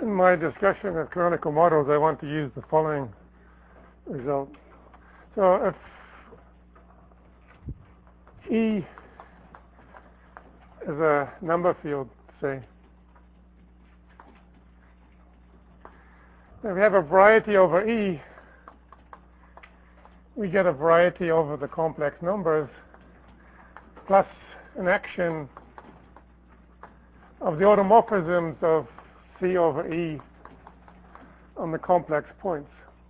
In my discussion of canonical models, I want to use the following result. So if E is a number field, say, if we have a variety over E, we get a variety over the complex numbers plus an action of the automorphisms of C over E on the complex points.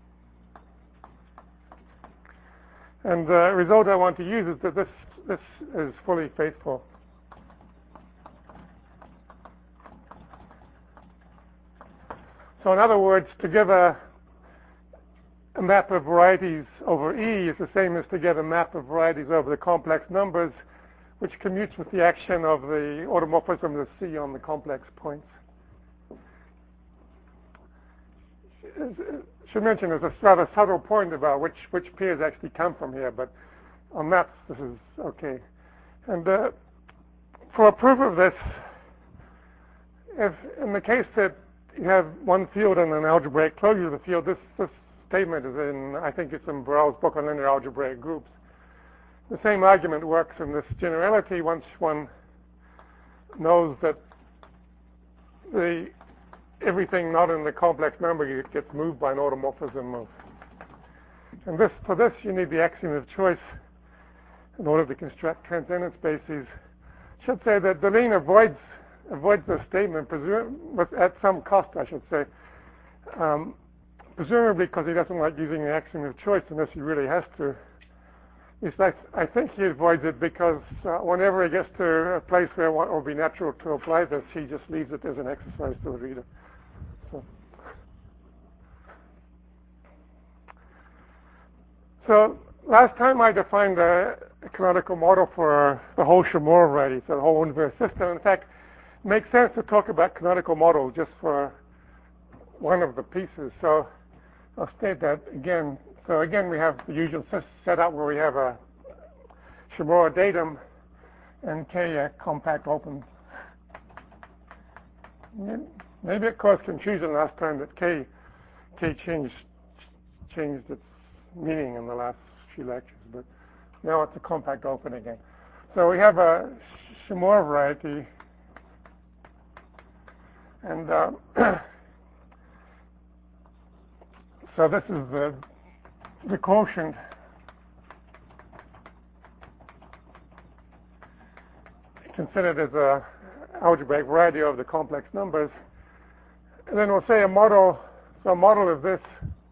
And the result I want to use is that this is fully faithful. So in other words, to give a map of varieties over E is the same as to get a map of varieties over the complex numbers, which commutes with the action of the automorphism of C on the complex points. Should mention there's a rather subtle point about which pairs actually come from here, but on maps this is okay. And for a proof of this, if in the case that you have one field and an algebraic closure of the field, this statement is in, I think it's in Borel's book on linear algebraic groups. The same argument works in this generality once one knows that everything not in the complex number gets moved by an automorphism of. And for this, you need the axiom of choice in order to construct transcendent spaces. I should say that Deligne avoids this statement, at some cost, I should say, presumably because he doesn't like using the axiom of choice unless he really has to. In fact, I think he avoids it because whenever he gets to a place where it will be natural to apply this, he just leaves it as an exercise to the reader. So last time I defined a canonical model for the whole Shimura variety, so the whole universe system. In fact, it makes sense to talk about canonical models just for one of the pieces. So I'll state that again. So again, we have the usual setup where we have a Shimura datum and K a compact open. Maybe it caused confusion last time that K changed its meaning in the last few lectures, but now it's a compact open again. So we have a Shimura variety, and so this is the quotient considered as a algebraic variety of the complex numbers. And then we'll say a model, so a model of this,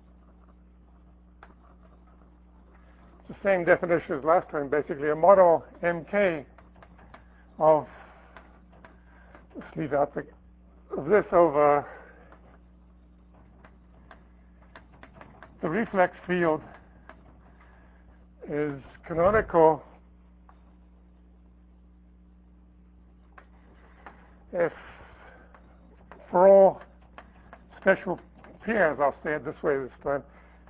it's the same definition as last time, basically a model MK of, let's leave out of this over the reflex field is canonical if for all special pairs, I'll say it this way this time,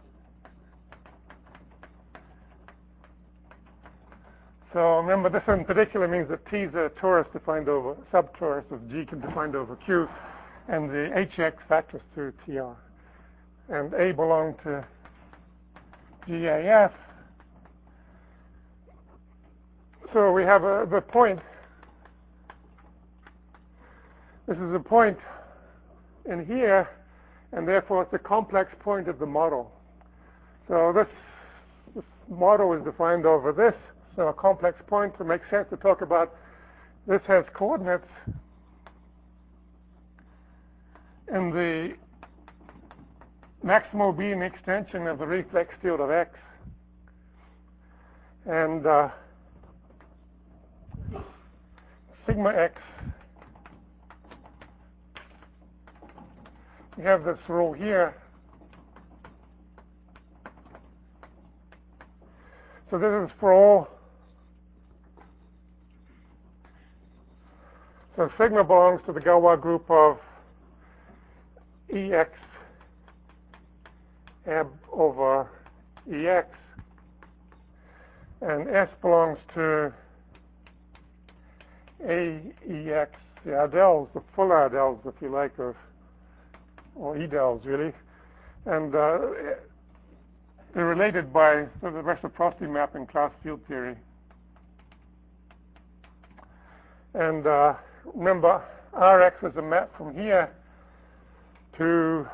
so remember this in particular means that T is a torus defined over subtorus of G defined over Q, and the HX factors to TR. And A belong to GAF. So we have the point. This is a point in here, and therefore it's a complex point of the model. So this model is defined over this. So a complex point, to make sense to talk about, this has coordinates in the maximal being the extension of the reflex field of X. And sigma X, we have this rule here. So this is for all. So sigma belongs to the Galois group of EX ab over EX, and S belongs to AEX, the Ardels, the full Ardels, if you like, of or edels really, and they're related by the reciprocity map in class field theory. And remember, Rx is a map from here to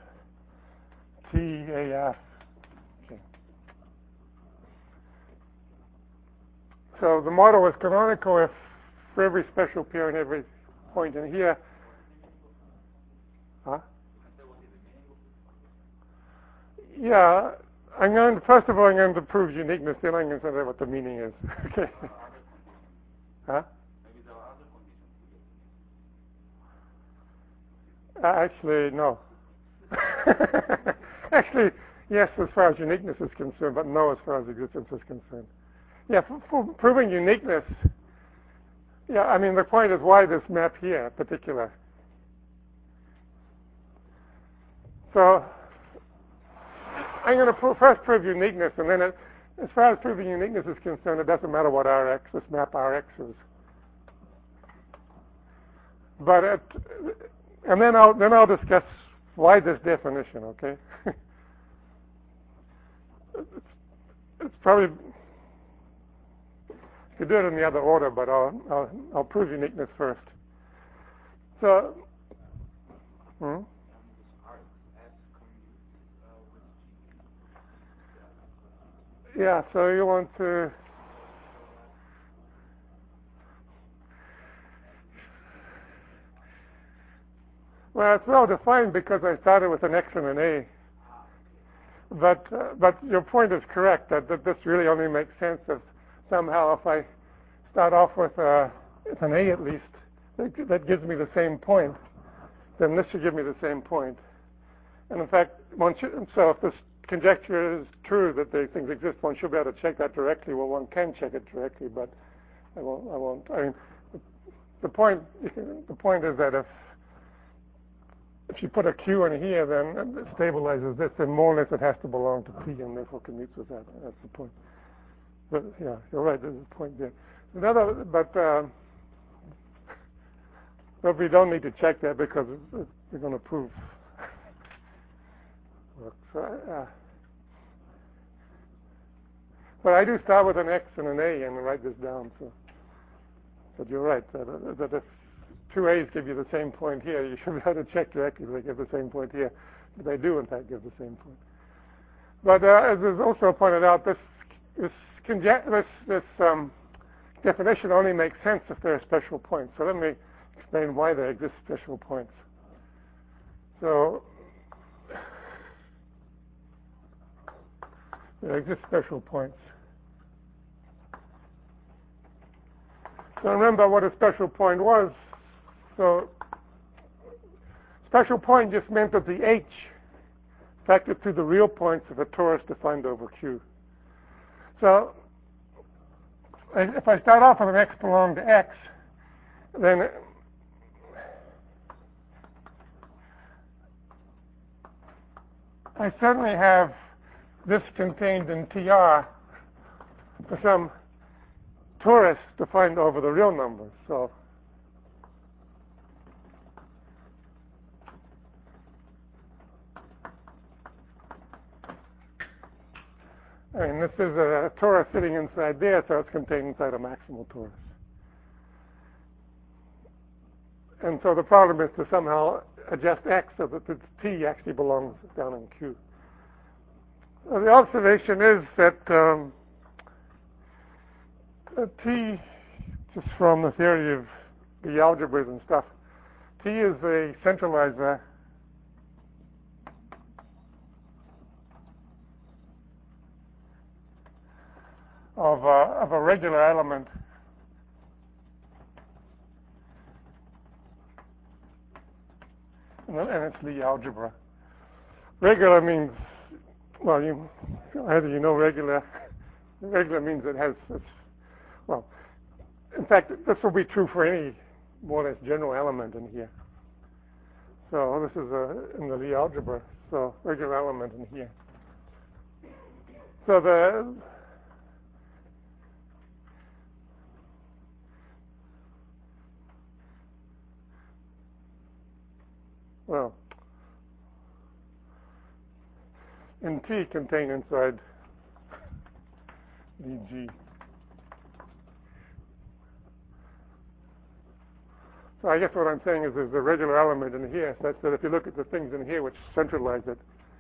TAF. Okay. So the model is canonical if for every special pair and every point in here. Huh? Yeah, first of all, I'm going to prove uniqueness, then I'm going to say what the meaning is. Okay. Huh? Actually, no. Actually, yes, as far as uniqueness is concerned, but no as far as existence is concerned. Yeah, for proving uniqueness, yeah, I mean, the point is why this map here in particular. So I'm going to first prove uniqueness, and then as far as proving uniqueness is concerned, it doesn't matter what Rx, this map Rx is. But and then I'll discuss why this definition, okay? It's probably, you could do it in the other order, but I'll prove uniqueness first. So, yeah, so you want to, well, it's well defined because I started with an X and an A. But your point is correct that this really only makes sense if somehow if I start off with an A at least, that gives me the same point, then this should give me the same point. And in fact, so if this conjecture is true that these things exist, one should be able to check that directly. Well, one can check it directly, but I won't. I mean, the point is that if you put a Q in here, then it stabilizes this, and more or less it has to belong to P, and therefore commutes with that. That's the point. But yeah, you're right. There's a point there. But we don't need to check that because we're going to prove. But I do start with an X and an A and write this down. So, but you're right that if two A's give you the same point here, you should be able to check directly if they give the same point here. But they do, in fact, give the same point. But as is also pointed out, this definition only makes sense if there are special points. So let me explain why there exist special points. So there exist special points. So remember what a special point was. So special point just meant that the H factored through the real points of a torus defined over Q. So if I start off with an X belonging to X, then I suddenly have this contained in TR for some torus defined over the real numbers. So I mean, this is a torus sitting inside there, so it's contained inside a maximal torus. And so the problem is to somehow adjust X so that the T actually belongs down in Q. The observation is that T, just from the theory of the algebras and stuff, T is a centralizer of a regular element and it's Lie algebra. Regular means, well, either you know regular. Regular means it has, well, in fact, this will be true for any more or less general element in here. So this is in the Lie algebra, so regular element in here. So well, in T contained inside dg. So I guess what I'm saying is there's a regular element in here, such that if you look at the things in here which centralize it,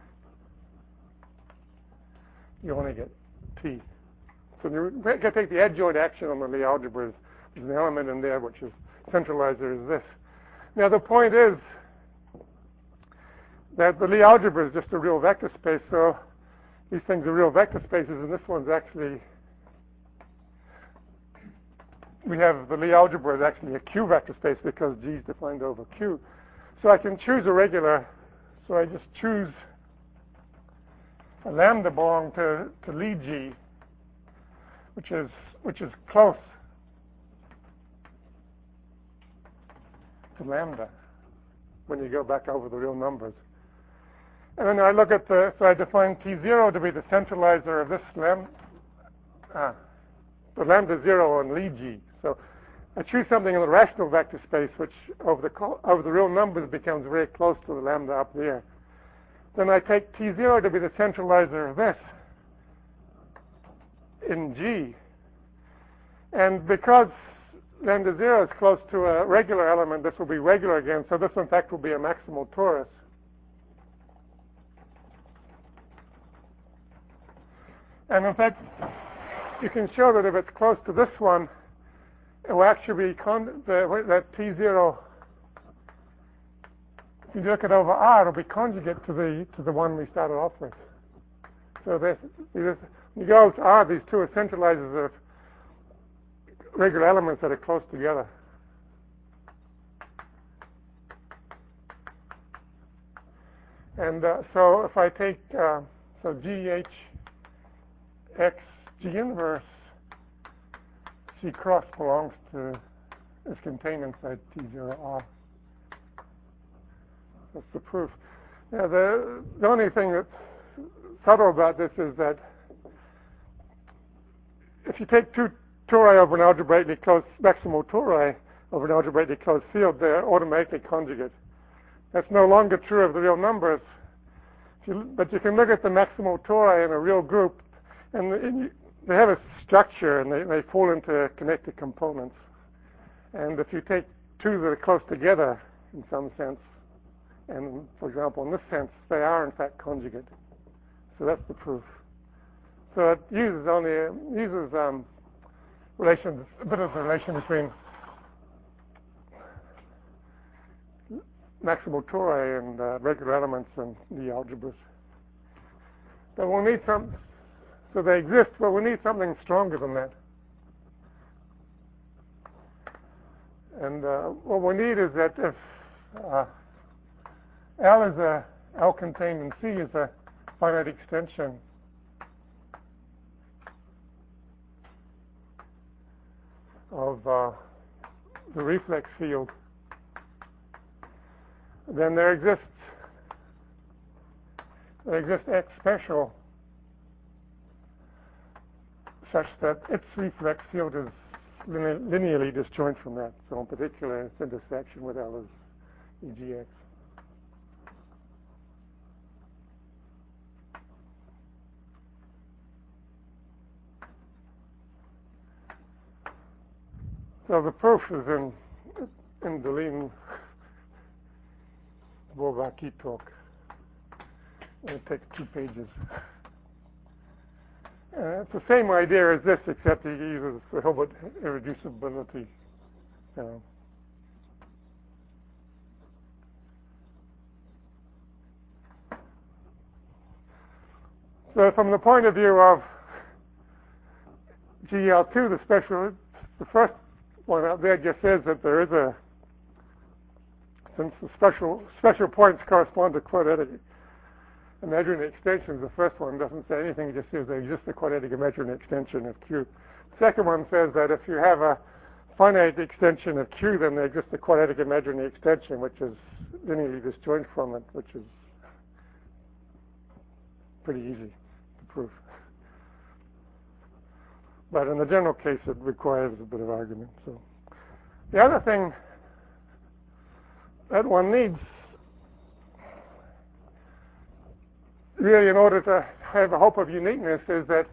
you only get T. So you can take the adjoint action on the Lie algebra. There's an element in there which is centralizer is this. Now the point is that the Lie algebra is just a real vector space, so these things are real vector spaces, and this one's actually, we have the Lie algebra is actually a Q vector space because G is defined over Q. So I can choose a regular, so I just choose a lambda belonging to Lie G, which is close to lambda when you go back over the real numbers. And then I look at so I define T0 to be the centralizer of this lambda, the lambda 0 on Lie G. So I choose something in the rational vector space which over the real numbers becomes very close to the lambda up there. Then I take T0 to be the centralizer of this in G. And because lambda 0 is close to a regular element, this will be regular again, so this in fact will be a maximal torus. And in fact, you can show that if it's close to this one, it will actually be that T0. If you look at over R, it'll be conjugate to the one we started off with. So when you go to R, these two are centralizers of regular elements that are close together. And so if I take so GH X G inverse C cross belongs to is contained inside T0R. That's the proof. Now the only thing that's subtle about this is that if you take two tori over an algebraically closed maximal tori over an algebraically closed field, they're automatically conjugate. That's no longer true of the real numbers. But you can look at the maximal tori in a real group, and they have a structure, and they fall into connected components. And if you take two that are close together in some sense, and for example, in this sense, they are in fact conjugate. So that's the proof. So it uses relations, a bit of the relation between maximal tori and regular elements and the algebras. But we'll need some. So they exist, but we need something stronger than that. And what we need is that if L contained in C is a finite extension of the reflex field, then there exists X special such that its reflex field is linearly disjoint from that. So in particular, its intersection with L is EGX. So the proof is in Deligne Bourbaki talk. It takes 2 pages. It's the same idea as this, except he uses the Hilbert irreducibility. So from the point of view of GL2, the first one out there just says that there is since the special points correspond to quadratic imaginary extensions, the first one doesn't say anything, it just says there exists a quadratic imaginary extension of Q. The second one says that if you have a finite extension of Q, then there exists a quadratic imaginary extension, which is linearly disjoint from it, which is pretty easy to prove. But in the general case, it requires a bit of argument. So the other thing that one needs really, in order to have a hope of uniqueness, is that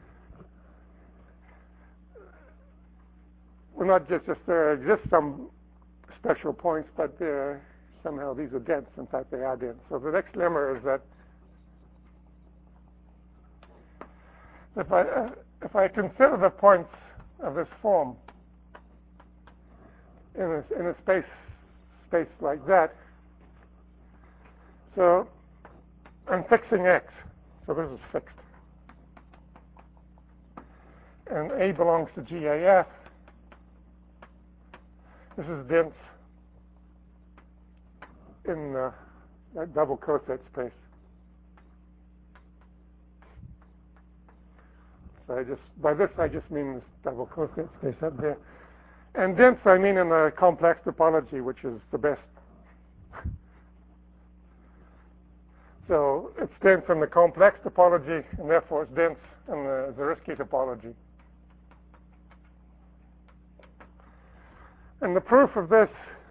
we're not just there exist some special points, but somehow these are dense. In fact, they are dense. So the next lemma is that if I consider the points of this form in a space like that, so I'm fixing x, so this is fixed, and A belongs to GAF. This is dense in that double coset space. So by this I just mean this double coset space up there. And dense I mean in the complex topology, which is the best. So it's dense in the complex topology, and therefore it's dense in the Zariski topology. And the proof of this,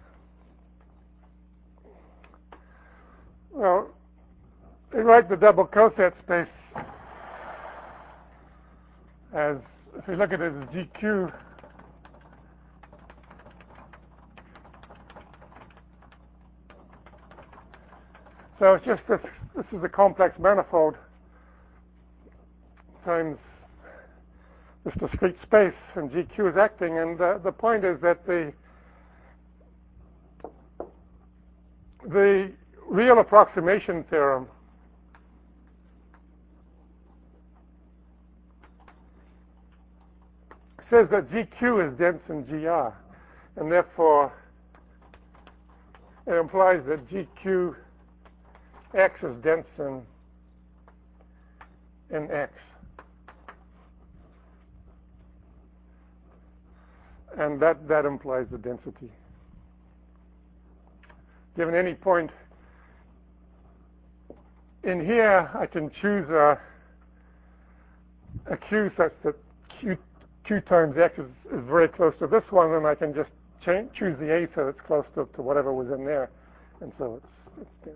well, they write the double coset space as, if you look at it as GQ, so it's just this is a complex manifold times this discrete space, and GQ is acting, and the point is that the real approximation theorem says that GQ is dense in GR, and therefore it implies that GQ X is dense in X. And that implies the density. Given any point in here, I can choose a Q such that Q times X is very close to this one, and I can just choose the A so it's close to whatever was in there. And so it's dense.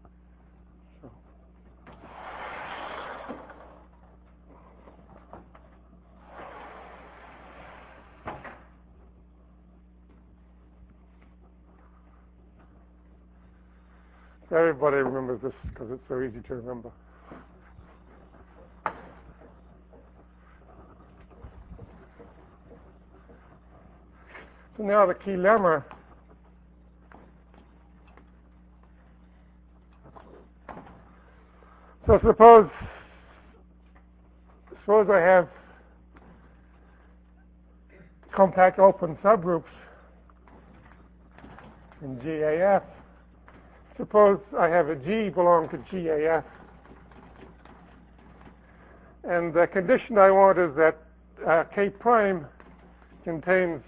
Everybody remembers this because it's so easy to remember. So now the key lemma so suppose I have compact open subgroups in GAF. Suppose I have a G belong to GAF, and the condition I want is that K prime contains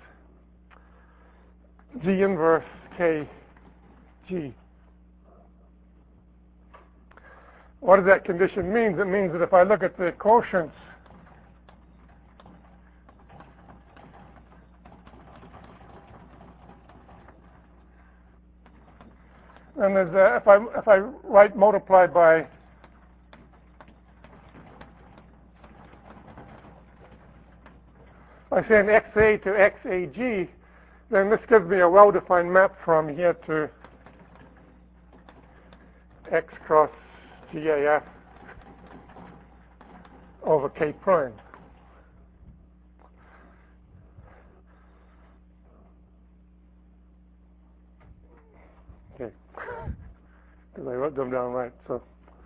G inverse KG. What does that condition mean? It means that if I look at the quotients and there's if I write multiply by saying XA to XAG, then this gives me a well-defined map from here to X cross GAF over K prime. Okay, because I wrote them down right. So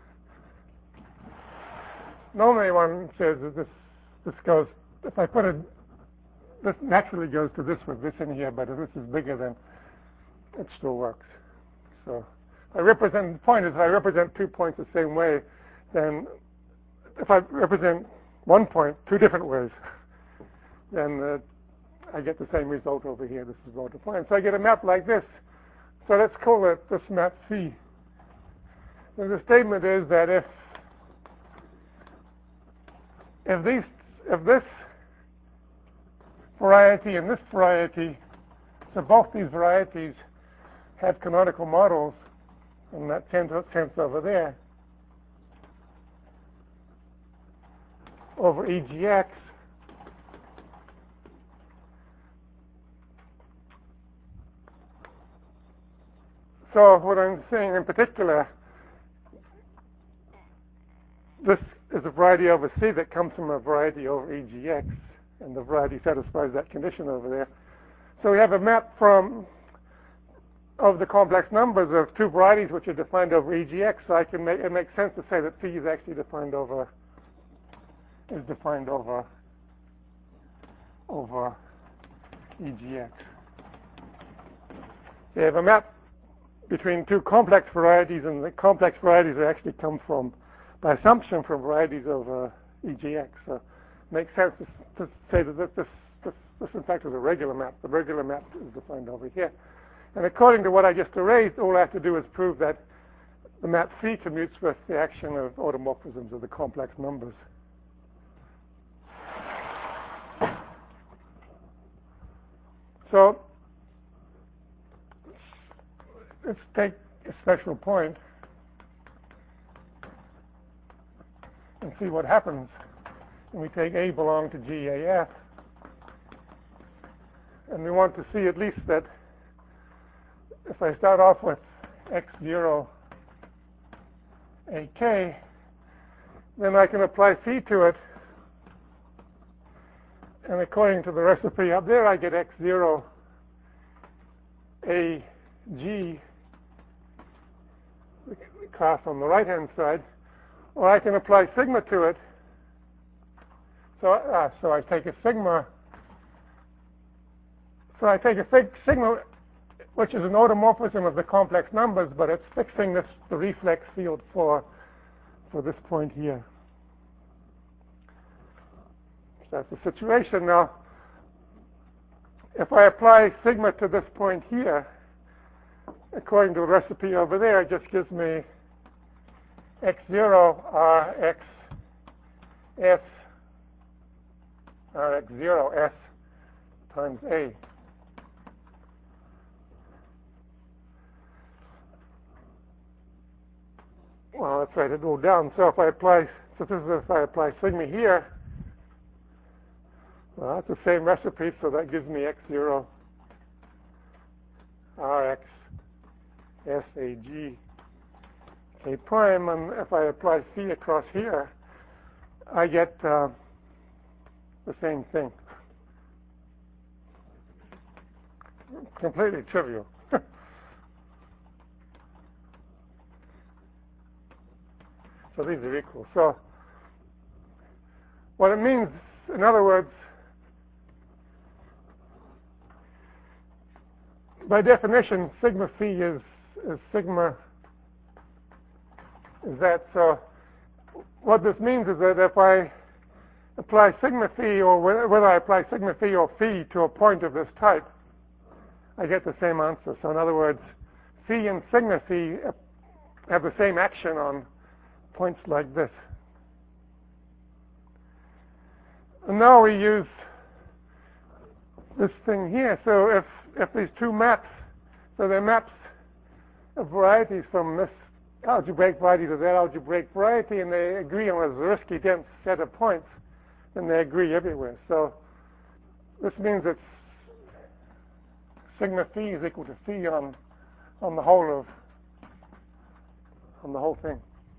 normally one says that this goes, if I put it, this naturally goes to this with this in here, but if this is bigger, then it still works. So the point is, if I represent 2 points the same way, then if I represent 1 point 2 different ways, then I get the same result over here. This is multiplying. So I get a map like this. So let's call it this map C. And the statement is that if this variety and this variety, so both these varieties have canonical models in that sense over there, over EGX. So what I'm saying in particular, this is a variety over C that comes from a variety over EGX, and the variety satisfies that condition over there. So we have a map of the complex numbers of two varieties which are defined over EGX. So it makes sense to say that phi is actually defined over EGX. So you have a map between two complex varieties, and the complex varieties actually come from, by assumption, from varieties over EGX. So it makes sense to say that this in fact is a regular map. The regular map is defined over here. And according to what I just erased, all I have to do is prove that the map phi commutes with the action of automorphisms of the complex numbers. So let's take a special point and see what happens when we take A belong to GAF. And we want to see at least that if I start off with X0 AK, then I can apply phi to it. And according to the recipe up there, I get X0 AG, the class on the right-hand side, or I can apply sigma to it. So I take a sigma. So I take a sigma, which is an automorphism of the complex numbers, but it's fixing the reflex field for this point here. So that's the situation. Now, if I apply sigma to this point here, according to the recipe over there, it just gives me X0 RX S RX0 S times A. Well, that's right, it rolled down. So if I apply sigma here, well, that's the same recipe, so that gives me X0 RX SAG K prime, and if I apply phi across here, I get the same thing. Completely trivial. So these are equal. So what it means, in other words, by definition, sigma phi is sigma is that. So what this means is that if I apply sigma phi, or whether I apply sigma phi or phi to a point of this type, I get the same answer. So in other words, phi and sigma phi have the same action on points like this. And now we use this thing here. So if these two maps, so they're maps of varieties from this algebraic variety to that algebraic variety, and they agree on a Zariski dense set of points, then they agree everywhere. So this means that sigma phi is equal to phi on the whole thing.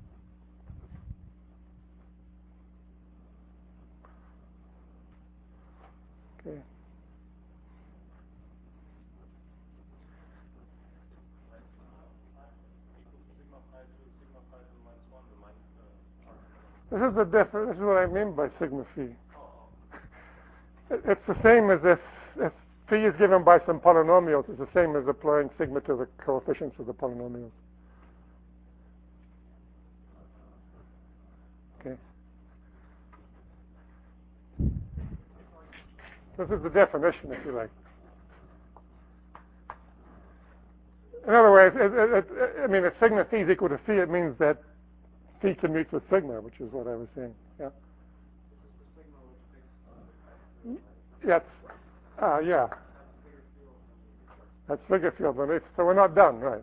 Okay. This is what I mean by sigma phi. It's the same as if phi is given by some polynomials. It's the same as applying sigma to the coefficients of the polynomials. Okay. This is the definition, if you like. In other words, I mean, if sigma phi is equal to phi, it means that phi commutes with sigma, which is what I was saying. Yeah. Yes. Yeah. That's figure field. So we're not done, right?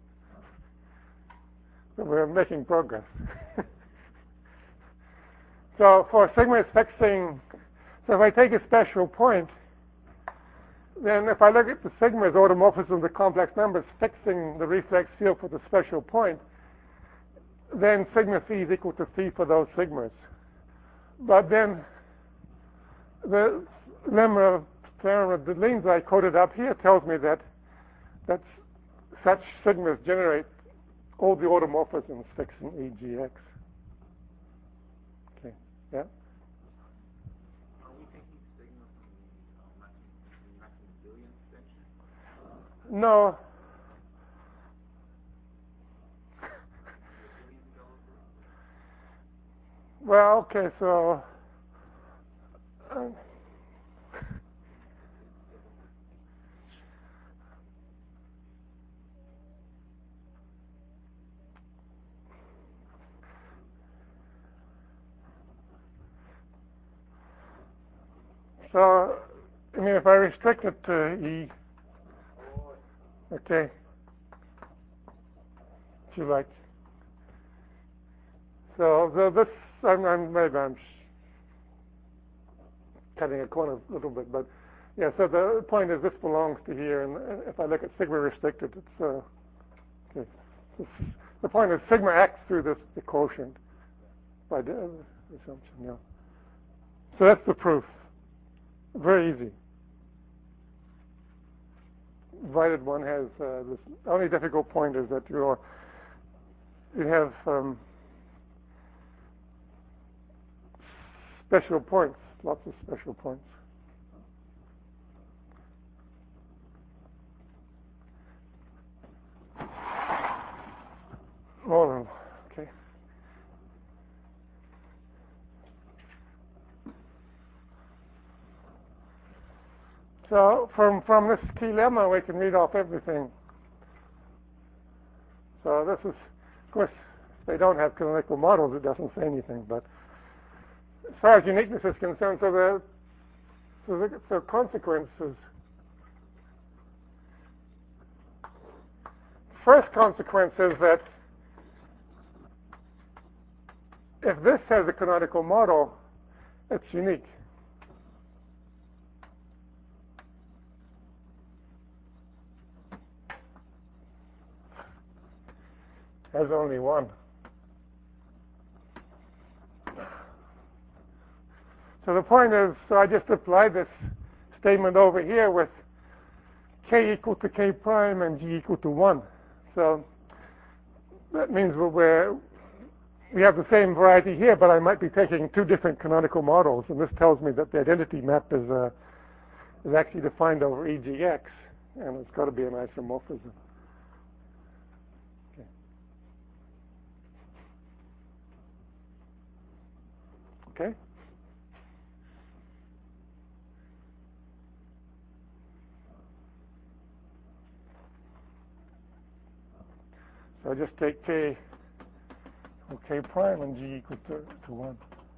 So we're making progress. So for sigma is fixing, so if I take a special point, then if I look at the sigma as automorphism of the complex numbers fixing the reflex field for the special point, then sigma phi is equal to phi for those sigmas. But then the lemma of theorem of Delign's I quoted up here tells me that such sigmas generate all the automorphisms fixing EGX. Okay, yeah? Are we taking sigma from the Maximum-Billian extension? No. Well, okay, so I mean, if I restrict it to E, okay, if you like. So this, maybe I'm cutting a corner a little bit, but yeah, so the point is this belongs to here, and if I look at sigma restricted, it's, okay. The point is sigma acts through the quotient by the assumption, yeah. So that's the proof. Very easy. Provided one has this. The only difficult point is that you have special points, lots of special points. All of them. Okay. So from this key lemma, we can read off everything. So this is, of course, they don't have canonical models. It doesn't say anything. But as far as uniqueness is concerned, so consequences. First consequence is that if this has a canonical model, it's unique. Has only one. So the point is, so I just apply this statement over here with k equal to k prime and g equal to 1. So that means we have the same variety here, but I might be taking two different canonical models, and this tells me that the identity map is actually defined over EGX, and it's got to be an isomorphism. Okay? So I just take k or k prime and g equal to 1.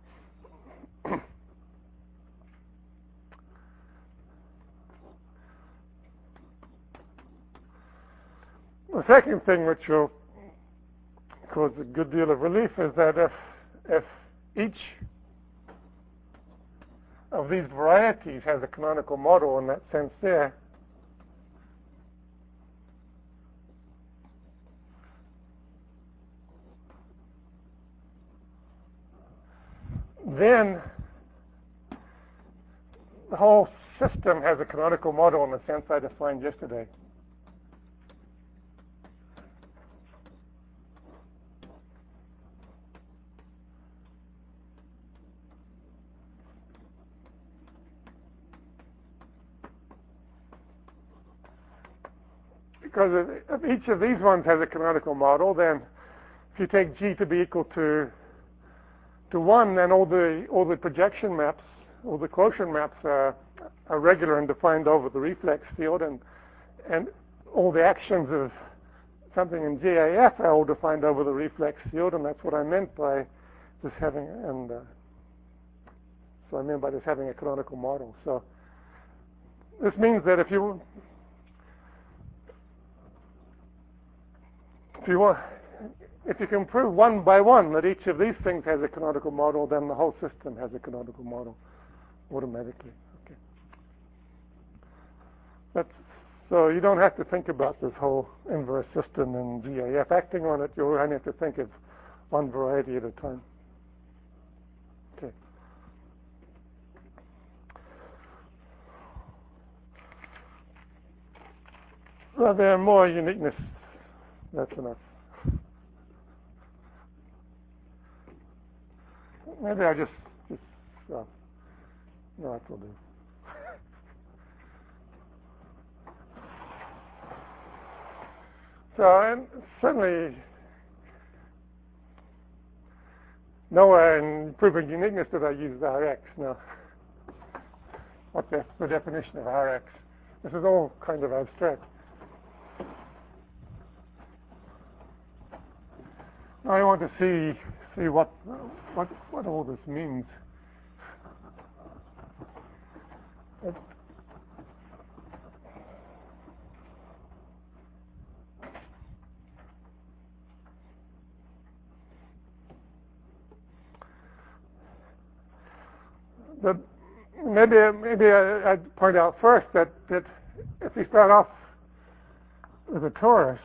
The second thing which will cause a good deal of relief is that if each of these varieties has a canonical model in that sense there, then the whole system has a canonical model in the sense I defined yesterday. Because if each of these ones has a canonical model, then if you take G to be equal to 1, then all the projection maps, all the quotient maps are regular and defined over the reflex field, and all the actions of something in GAF are all defined over the reflex field, and that's what I meant by this having, and so I meant by this having a canonical model. So this means that if you want, if you can prove one by one that each of these things has a canonical model, then the whole system has a canonical model automatically. Okay. So you don't have to think about this whole inverse system in GAF. Acting on it, you only have to think of one variety at a time. Okay. Well, there are more uniqueness. That's enough. Maybe I just no, that will do. So, and certainly nowhere in proving uniqueness did I use Rx. Now, what's the definition of Rx? This is all kind of abstract. I want to see what all this means. But maybe I'd point out first that if we start off with a torus,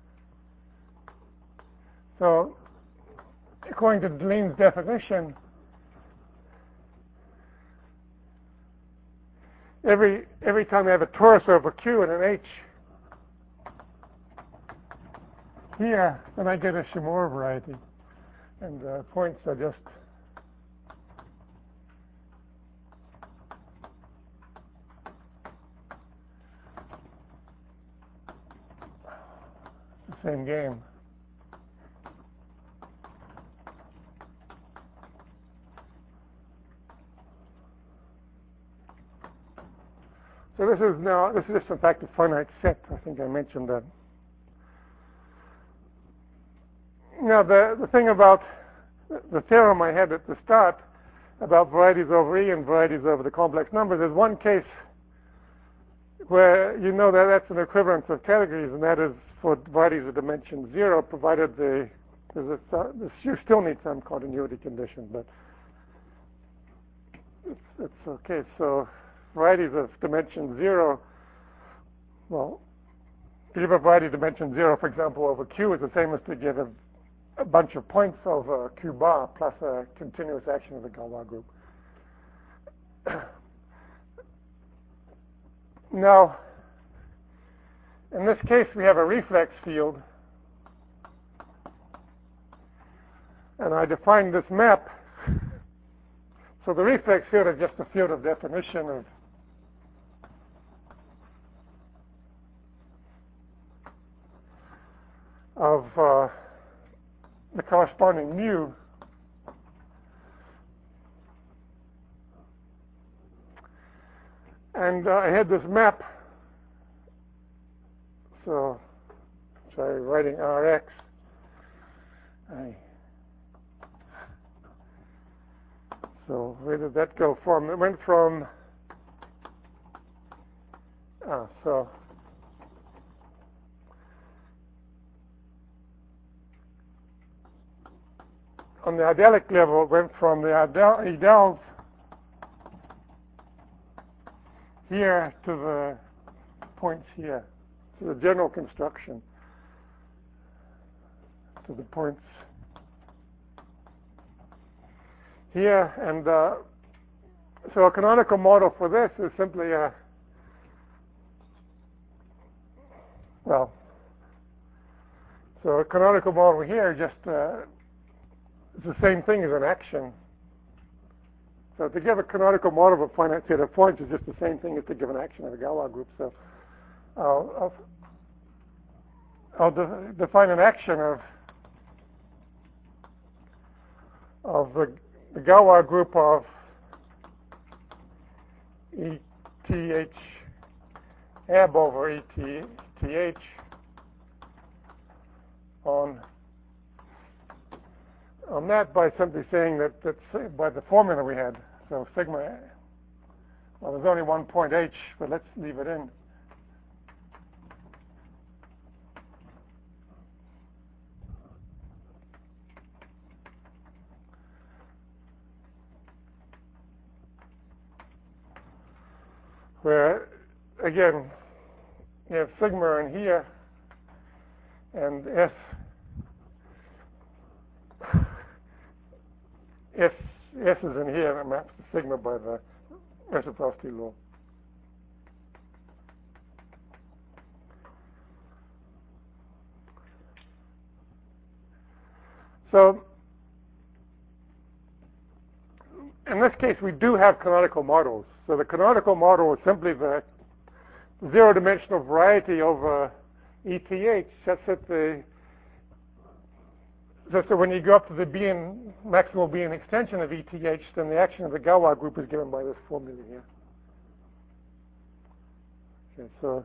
so according to Deline's definition, every time I have a torus over Q and an H here, then I get a Shimura variety, and the points are just the same game. So this is just in fact a finite set. I think I mentioned that. Now the thing about the theorem I had at the start about varieties over E and varieties over the complex numbers is one case where you know that that's an equivalence of categories, and that is for varieties of dimension 0, provided you still need some continuity condition, but it's okay. So varieties of dimension 0, well, to give a variety of dimension 0, for example, over Q is the same as to give a bunch of points over Q bar plus a continuous action of the Galois group. Now, in this case, we have a reflex field, and I define this map. So the reflex field is just a field of definition of the corresponding mu. And I had this map, so try writing Rx. So where did that go from? It went from, so on the idyllic level, it went from the ideals here to the points here, to the general construction, to the points here. And so a canonical model for this is simply so a canonical model here just it's the same thing as an action. So to give a canonical model of a finite set of points is just the same thing as to give an action of a Galois group. So I'll define an action of the Galois group of ETH ab over ETH on that by simply saying that's by the formula we had. So sigma, well, there's only one point H, but let's leave it in. where, again, you have sigma in here, and S is in here, and it maps to sigma by the reciprocity law. So, in this case, we do have canonical models. So the canonical model is simply the zero-dimensional variety over ETH, such that when you go up to the maximal Bean extension of ETH, then the action of the Galois group is given by this formula here. Okay, so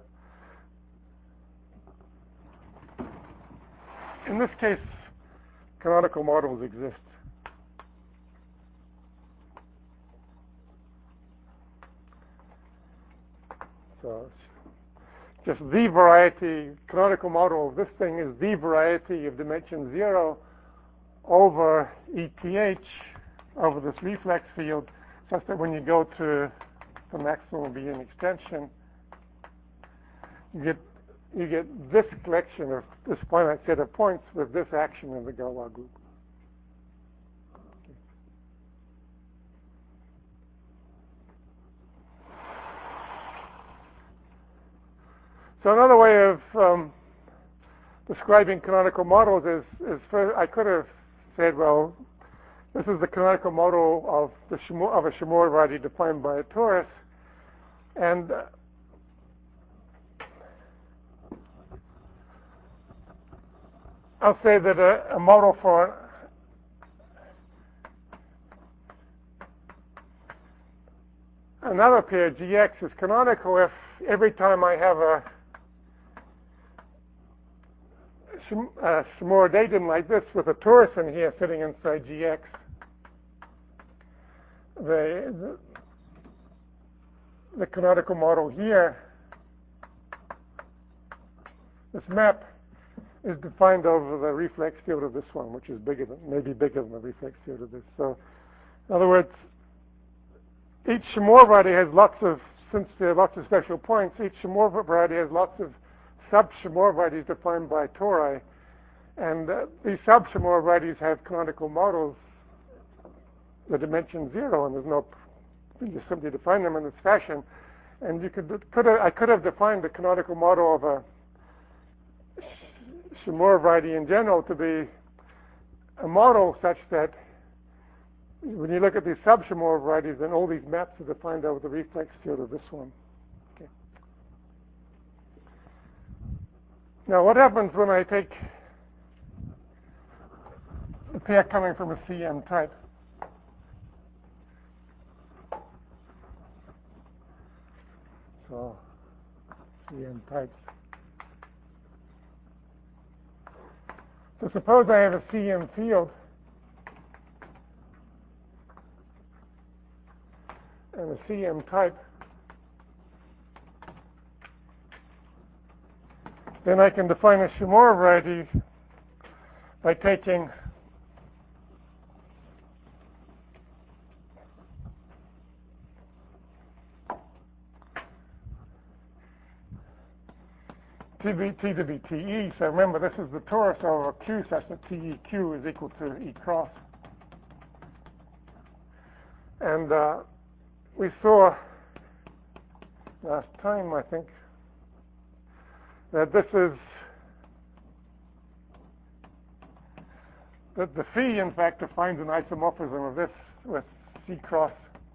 in this case, canonical models exist. So just the variety, canonical model of this thing is the variety of dimension 0 over ETH over this reflex field, such that when you go to the maximal Bean extension, you get this collection of this finite set of points with this action of the Galois group. So another way of describing canonical models is I could have said, well, this is the canonical model of a Shimura variety defined by a torus, and I'll say that a model for another pair, GX, is canonical if every time I have a Shimura datum like this with a torus in here sitting inside GX, the canonical model here, this map, is defined over the reflex field of this one, which is maybe bigger than the reflex field of this. So, in other words, each Shimura variety has since there are lots of special points, each Shimura variety has lots of sub-Shimura varieties defined by tori, and these sub-Shimura varieties have canonical models, the dimension 0, and you just simply define them in this fashion. And I could have defined the canonical model of a Shimura variety in general to be a model such that when you look at these sub-Shimura varieties, then all these maps are defined over the reflex field of this one. Okay. Now, what happens when I take a pair coming from a CM type? So, CM types. So suppose I have a CM field and a CM type. Then I can define a Shimura variety by taking T to be TE. So remember, this is the torus over Q such that TEQ is equal to E cross. And we saw last time, I think, that this is that the phi, in fact, defines an isomorphism of this with C cross,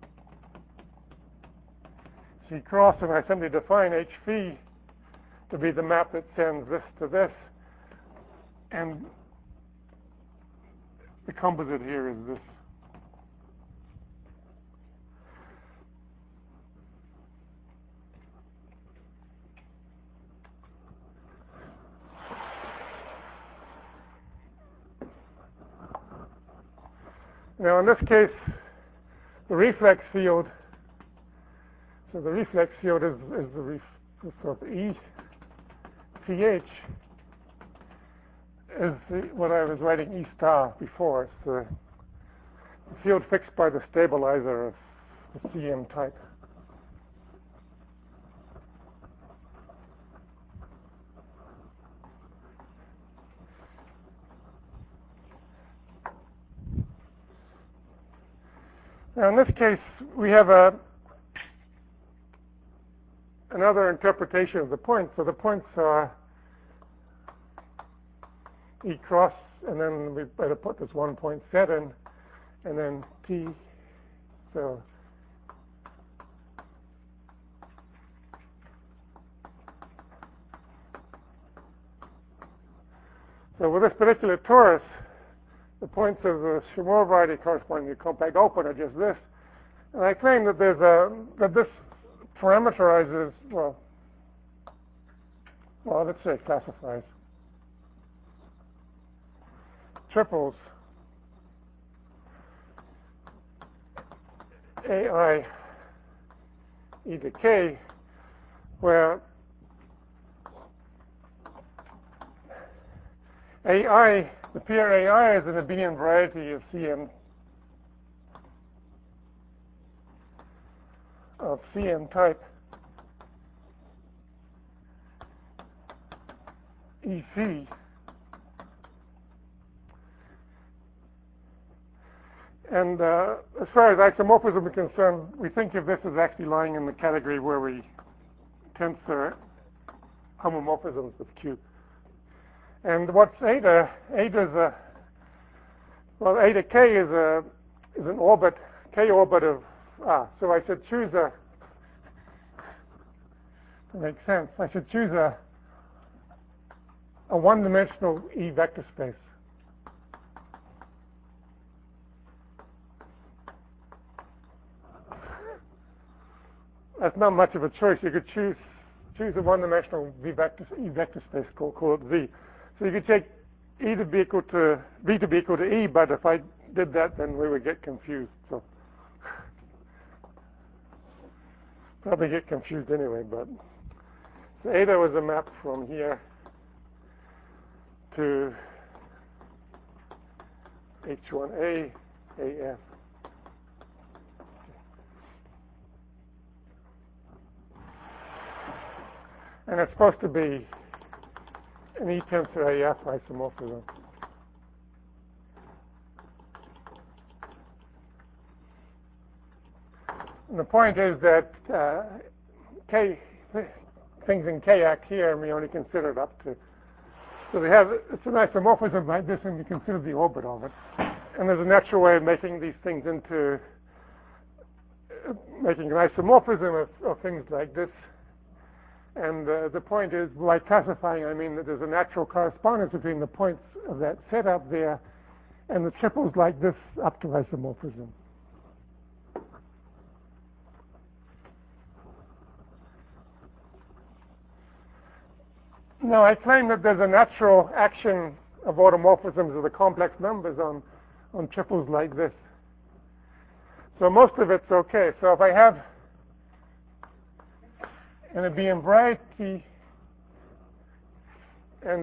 and I simply define H phi to be the map that sends this to this, and the composite here is this. Now, in this case, the reflex field, so the reflex field is the ETH is what I was writing E star before. It's the field fixed by the stabilizer of the CM type. Now, in this case, we have another interpretation of the points. So the points are E cross, and then we better put this 1 point set in, and then T. So with this particular torus, the points of the Chaumont variety corresponding to compact open are just this. And I claim that that this parameterizes, well, let's say classifies triples AI e to k, where AI, the pair AI is an abelian variety of CM type EC. And as far as isomorphism is concerned, we think of this as actually lying in the category where we tensor homomorphisms with Q. And what's eta? Eta is eta k is an orbit, k orbit of So I should choose to make sense, I should choose a one-dimensional E vector space. That's not much of a choice. You could choose a one-dimensional E vector space, call it V. So you could take V to be equal to E, but if I did that, then we would get confused. So probably get confused anyway. But so eta was a map from here to H1A, AF. And it's supposed to be an E tensor AF isomorphism. And the point is that things in K act here, and we only consider it up to. So it's an isomorphism like this, and we consider the orbit of it. And there's a natural way of making these things into making an isomorphism of things like this. And the point is, by classifying, I mean that there's a natural correspondence between the points of that set up there and the triples like this up to isomorphism. Now, I claim that there's a natural action of automorphisms of the complex numbers on triples like this. So most of it's okay. So if I have an abelian variety and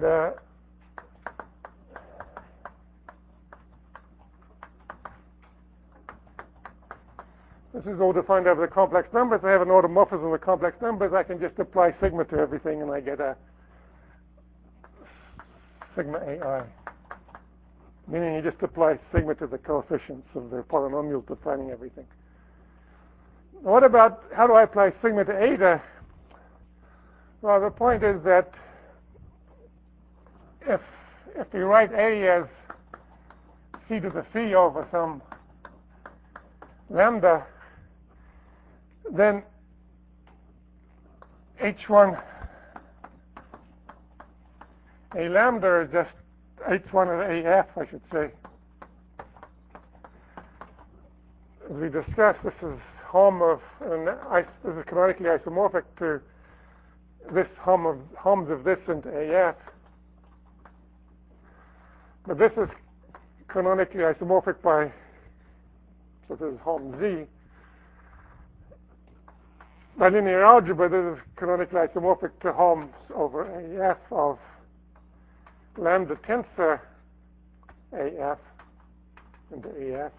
this is all defined over the complex numbers. I have an automorphism of the complex numbers. I can just apply sigma to everything, and I get a sigma AI. Meaning you just apply sigma to the coefficients of the polynomials defining everything. What about, how do I apply sigma to eta? Well, the point is that if we write A as C to the phi over some lambda, then H1 A lambda is just H1 of AF, I should say. As we discussed, this is this is canonically isomorphic to this homs of this into AF. But this is canonically isomorphic so this is Hom Z. By linear algebra, this is canonically isomorphic to Homs over AF of lambda tensor AF into AF.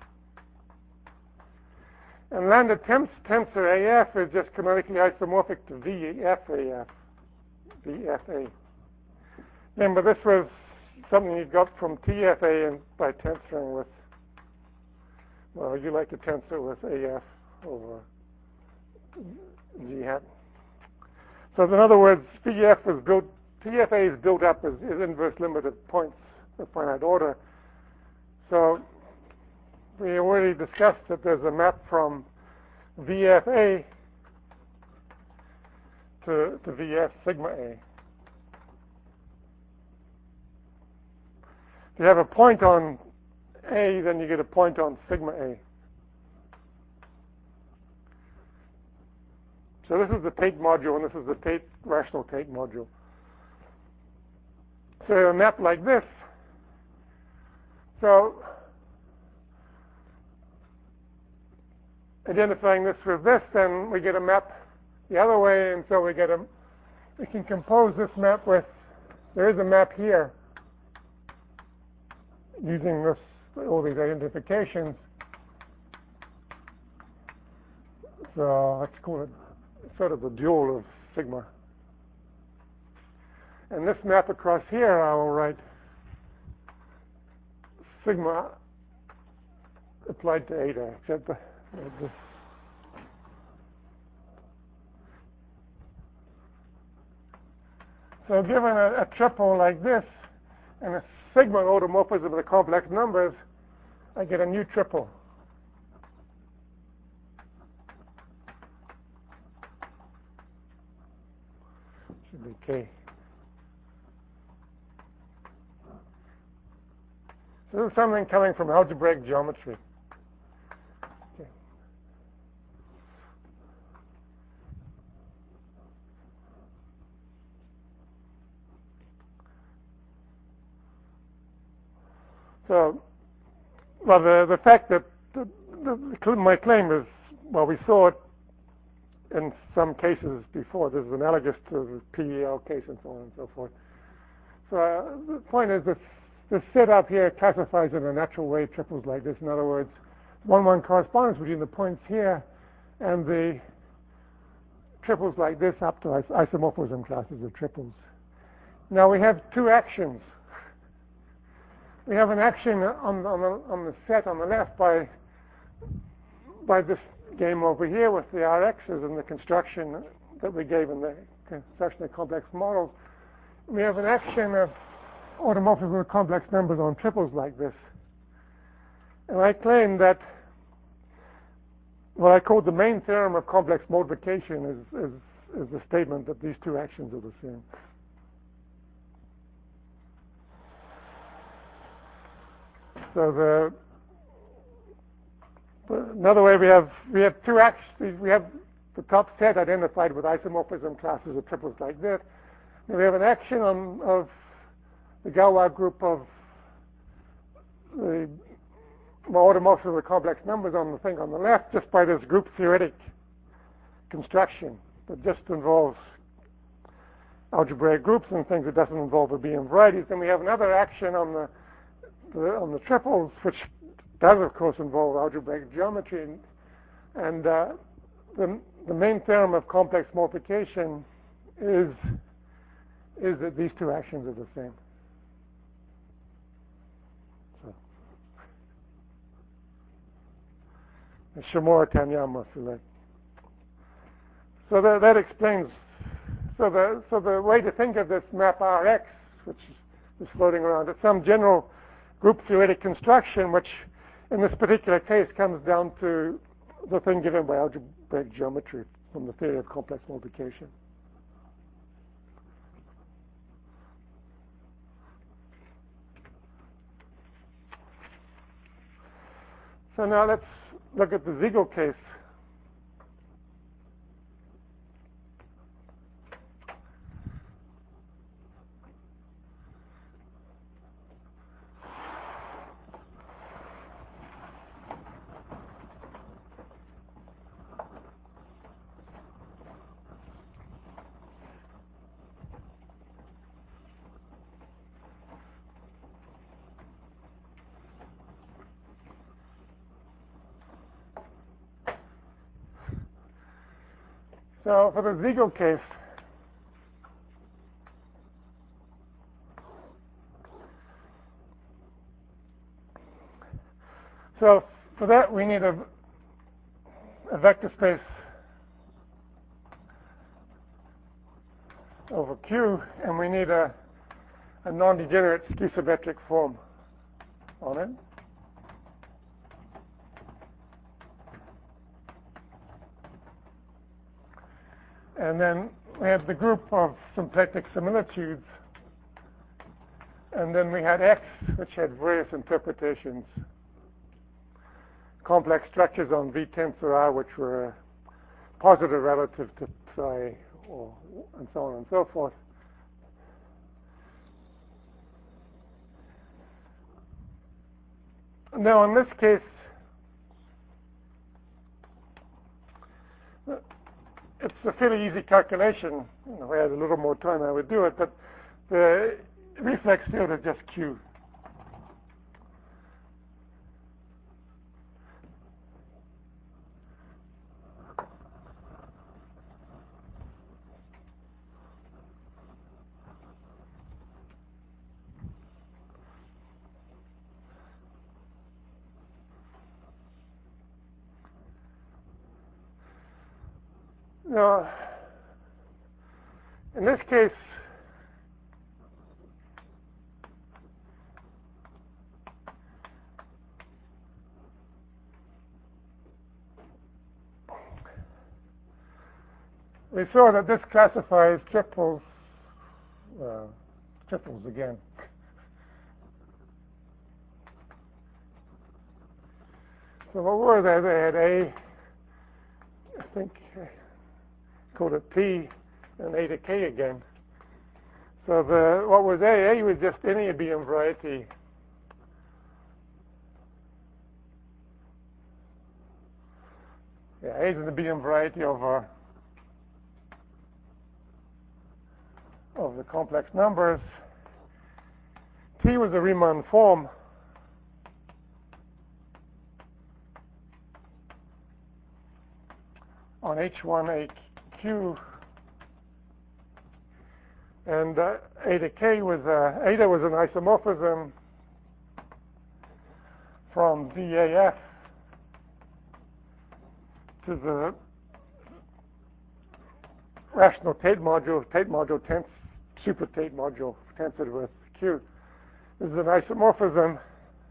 And lambda tensor AF is just canonically isomorphic to VFAF, VFA. Remember, this was something you got from TFA and by tensoring with well, you like to tensor with AF over G hat. So in other words, TFA is built up as inverse limited points of finite order. So we already discussed that there's a map from VFA to VF sigma A. If you have a point on A, then you get a point on sigma A. So this is the Tate module, and this is the rational Tate module. So a map like this. So identifying this with this, then we get a map the other way, and so we can compose this map with, there is a map here using all these identifications. So let's call it sort of the dual of sigma. And this map across here, I will write sigma applied to eta, except this. So given a triple like this and a sigma automorphism of the complex numbers, I get a new triple. Should be K. So this is something coming from algebraic geometry. Okay. So, well, the fact that my claim is, well, we saw it in some cases before. This is analogous to the PEL case and so on and so forth. So the point is that this setup here classifies in a natural way triples like this. In other words, 1-1 correspondence between the points here and the triples like this up to isomorphism classes of triples. Now we have two actions. We have an action on the set on the left by this game over here with the RXs and the construction that we gave in the construction of complex models. We have an action of automorphism of complex numbers on triples like this. And I claim that what I call the main theorem of complex multiplication is the statement that these two actions are the same. So another way we have two actions. We have the top set identified with isomorphism classes of triples like this. And we have an action of the Galois group of the automorphism of the complex numbers on the thing on the left, just by this group theoretic construction that just involves algebraic groups and things. It doesn't involve a BM varieties. Then we have another action on the triples, which does, of course, involve algebraic geometry. And the main theorem of complex multiplication is that these two actions are the same. So, Shimura Tanyama select. So that explains. So the way to think of this map Rx, which is floating around, it's some general group theoretic construction, which in this particular case comes down to the thing given by algebraic geometry from the theory of complex multiplication. So now let's look at the Siegel case. So for the Siegel case, so For that, we need a vector space over Q, and we need a non-degenerate skew-symmetric form on it. And then we have the group of symplectic similitudes. And then we had X, which had various interpretations. Complex structures on V tensor R, which were positive relative to psi, and so on and so forth. Now, in this case, it's a fairly easy calculation. If I had a little more time, I would do it. But the reflex field is just Q. Now, in this case, we saw that this classifies triples again. So what were they? They had A, I think, called it P, and A to K again. So what was A? A was just any abelian variety. Yeah, A is an abelian variety of the complex numbers. T was a Riemann form. On H1, HQ, and A to K was eta was an isomorphism from DAF to the rational Tate module super Tate module tensored with Q. This is an isomorphism,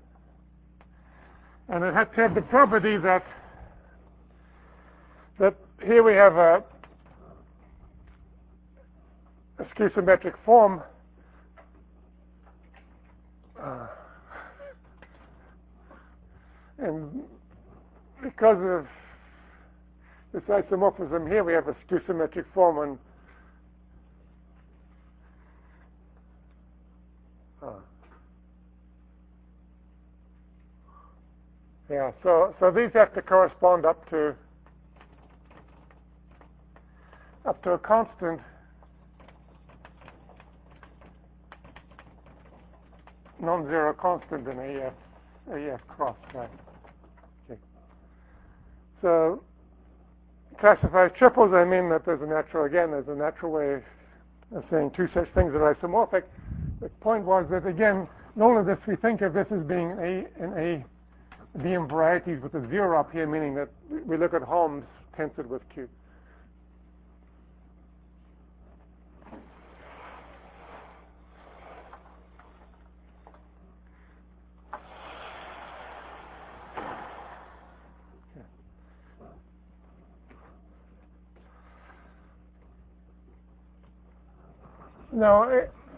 and it had to have the property that here we have a skew-symmetric form and because of this isomorphism here, we have a skew-symmetric form, and yeah, so these have to correspond up to a constant non-zero constant in AF cross, right? Okay. So classifies triples. I mean that there's a natural way of saying two such things are isomorphic. The point was that, again, all of this, we think of this as being an abelian varieties with a zero up here, meaning that we look at Holmes tensored with Q. Now,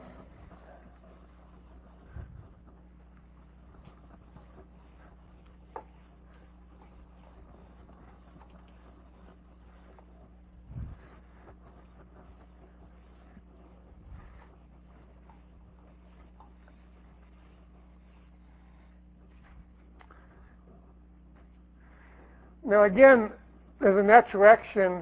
again, there's a natural action.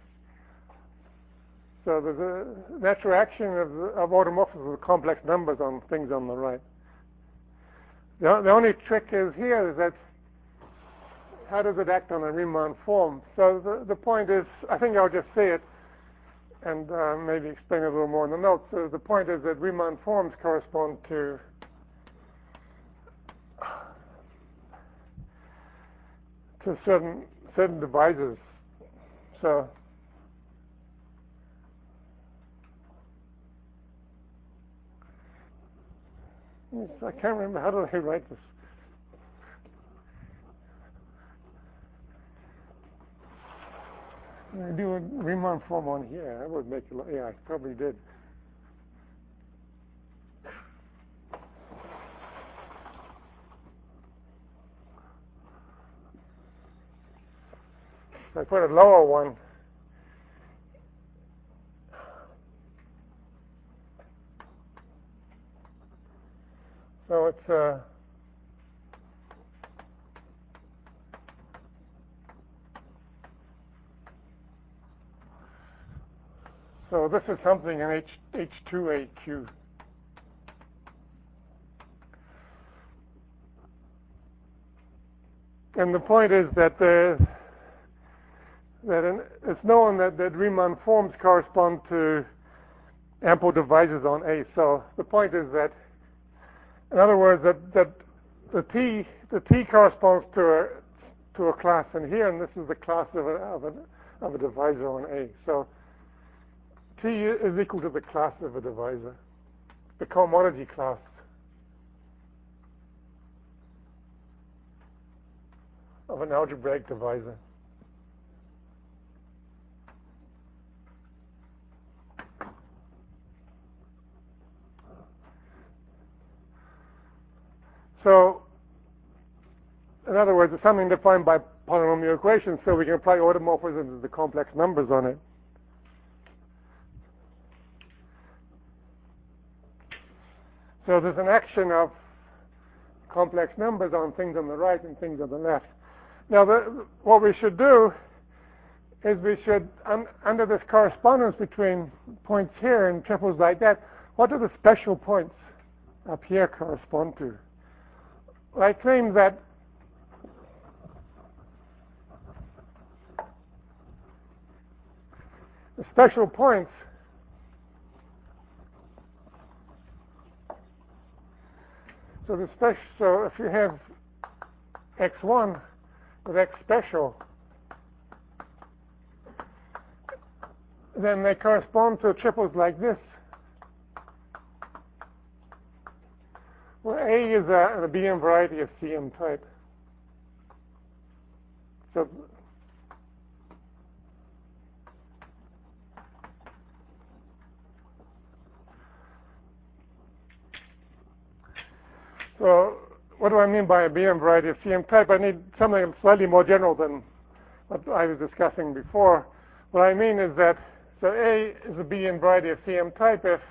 So there's a natural action of automorphism of complex numbers on things on the right. The only trick is here is that how does it act on a Riemann form? So the point is, I think I'll just say it and maybe explain it a little more in the notes. So the point is that Riemann forms correspond to to certain divisors. So I can't remember, how did I write this? I do a Riemann form on here. That would make it. Yeah, I probably did. I put a lower one. So it's so this is something in H2AQ. And the point is that it's known that Riemann forms correspond to ample divisors on A. So the point is that, in other words, that the T corresponds to a class in here, and this is the class of a divisor on A. So T is equal to the class of a divisor, the cohomology class of an algebraic divisor. So, in other words, it's something defined by polynomial equations, so we can apply automorphisms to the complex numbers on it. So there's an action of complex numbers on things on the right and things on the left. Now, what we should do is we should, under this correspondence between points here and triples like that, what do the special points up here correspond to? I claim that the special points so if you have x1 with x special, then they correspond to triples like this, where A is an abelian variety of CM type. So what do I mean by abelian variety of CM type? I need something slightly more general than what I was discussing before. What I mean is that, so A is a abelian variety of CM type if,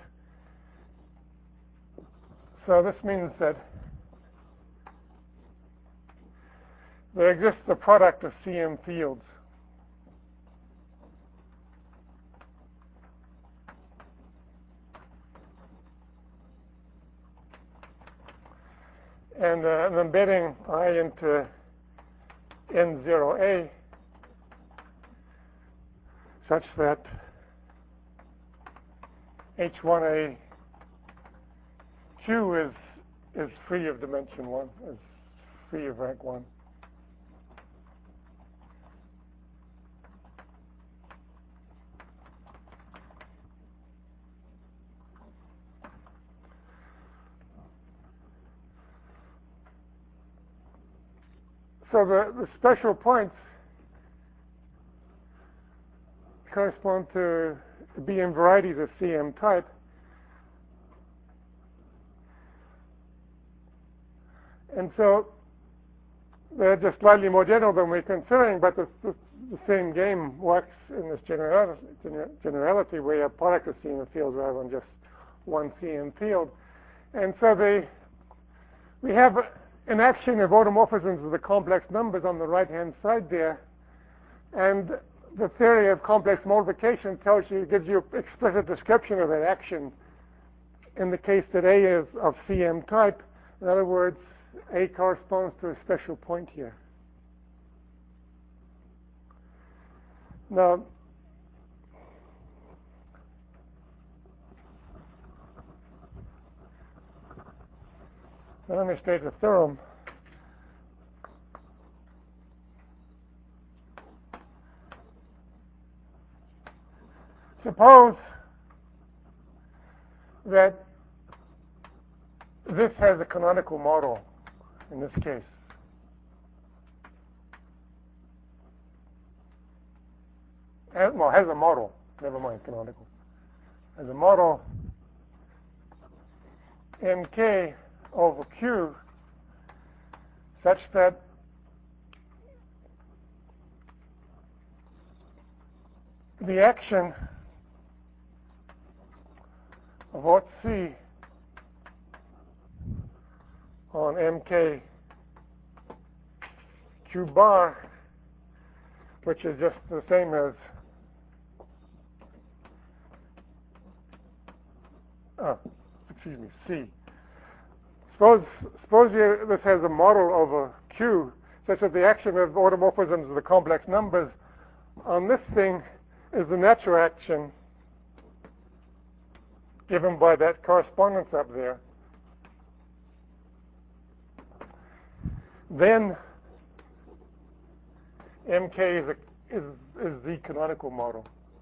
so this means that there exists a product of CM fields. And I'm embedding I into N0A such that H1A Q is free of dimension 1, is free of rank 1. So the special points correspond to abelian varieties of CM type. And so they're just slightly more general than we're considering, but the same game works in this generality where you have product of CM fields rather than just one CM field. And so we have an action of automorphisms of the complex numbers on the right-hand side there. And the theory of complex multiplication gives you explicit description of that action in the case that A is of CM type. In other words, A corresponds to a special point here. Now, let me state the theorem. suppose that this has a canonical model in this case. Well, has a model. Never mind canonical. Has a model mk over q such that the action of what C on mk q bar, which is just the same as C. Suppose this has a model over Q such that the action of automorphisms of the complex numbers on this thing is the natural action given by that correspondence up there. Then MK is the canonical model.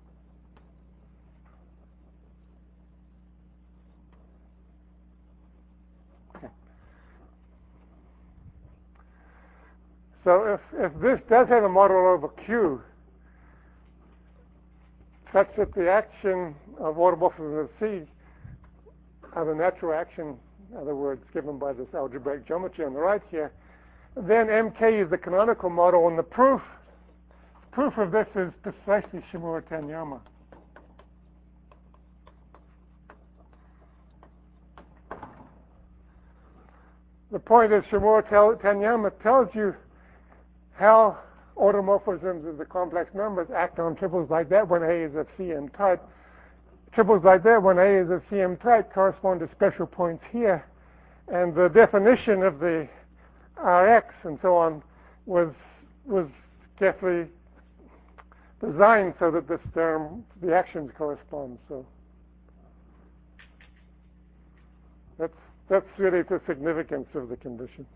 So if this does have a model over Q, such that the action of automorphisms of C are the natural action, in other words, given by this algebraic geometry on the right here, then MK is the canonical model, and the proof of this is precisely Shimura-Tanyama. The point is Shimura-Tanyama tells you how automorphisms of the complex numbers act on triples like that when A is of CM type. Triples like that when A is of CM type correspond to special points here, and the definition of the Rx and so on was carefully designed so that this term, the actions correspond. So that's really the significance of the condition.